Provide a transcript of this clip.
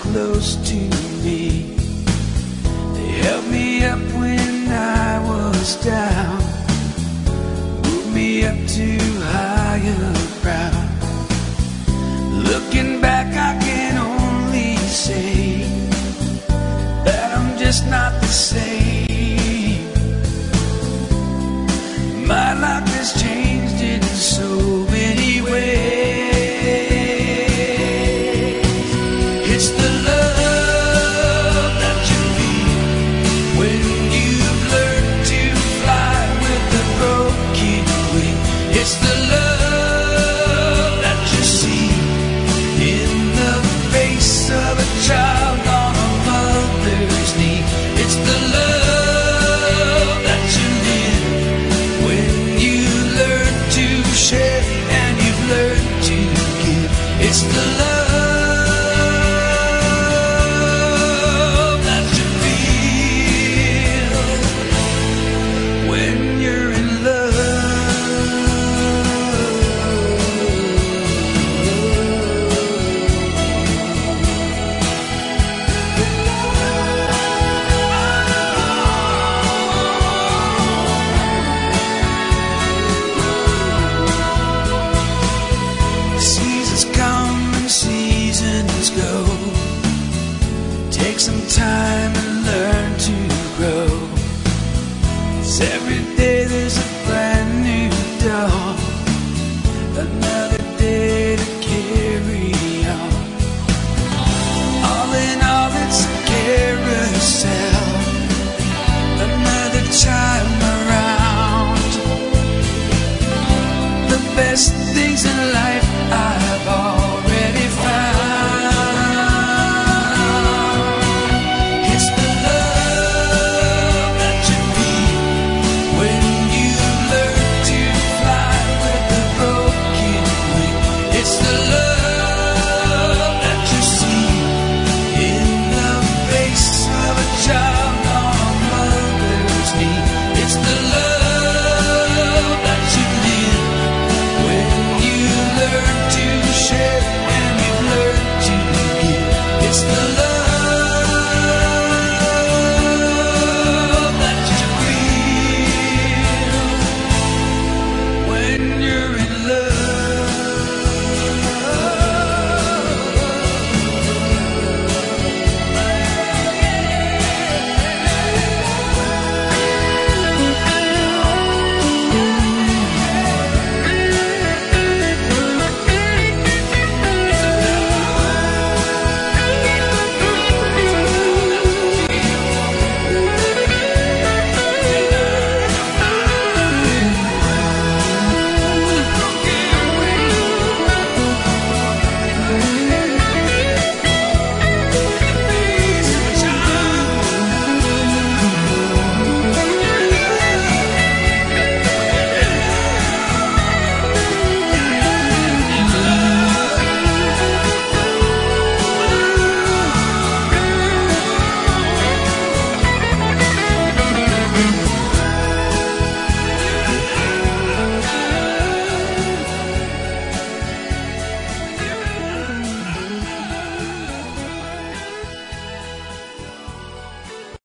close to me. They held me up when I was down, moved me up to higher ground. Looking back, I can only say that I'm just not the same. My life has changed in so many ways. It's the love that you feel when you've learned to fly with a broken wing. It's the love that you see in the face of a child on a mother's knee. It's the love that you live when you learn to share and you've learned to give. It's the love that you feel when you're in Seasons come and seasons go. Take some time and learn to grow. 'Cause every day there's a brand new dawn, another day to carry on. All in all, it's a carousel, another time around. The best things in life